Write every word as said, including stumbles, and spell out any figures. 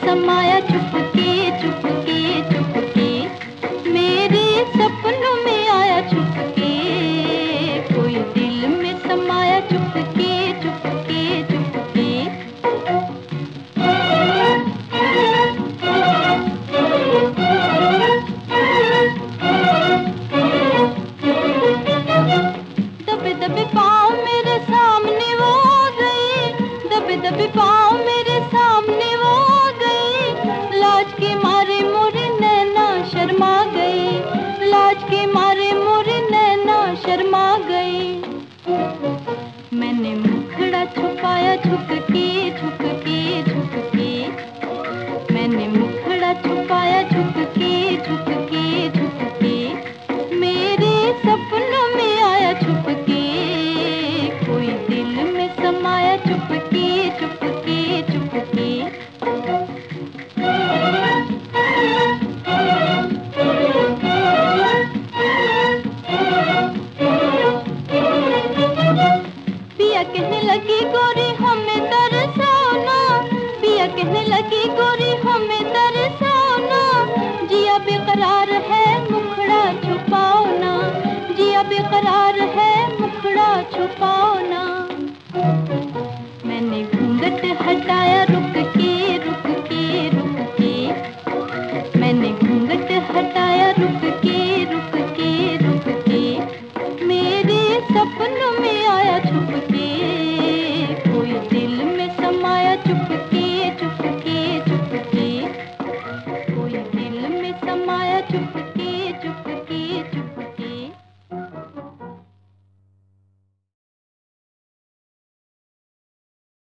समाया चुपके चुपके चुपके, मेरे सपनों में आया छुपके, कोई दिल में समाया चुपके चुपके चुपके। दबे दबे पाँव मेरे सामने वो आ गई, दबे दबे पाँव मेरे सामने वो आ गई, लाज के मारे मोरे नैना शर्मा गई, लाज के मारे मोरे नैना शर्मा गई। मैंने मुखड़ा छुपाया झुकके झुकके झुकके, मैंने मुखड़ा छुपाया झुकके झुकके झुकके, मेरे सपनों में आया छुपके, कोई दिल में समाया चुपके चुपके चुपके। पिया कहने लगी गोरी हमें तरसाना, पिया कहने लगी गोरी हमें तरसाना, जिया बेकरार है मुखड़ा छुपाओ ना, जिया बेकरार है मुखड़ा छुपाओ ना। मैंने घूंघट हटाया रुक के रुक के रुक के, मैंने घूंघट हटाया रुक के रुक के रुक के, मेरे सपनों में आया छुपके, कोई दिल में समाया चुपके।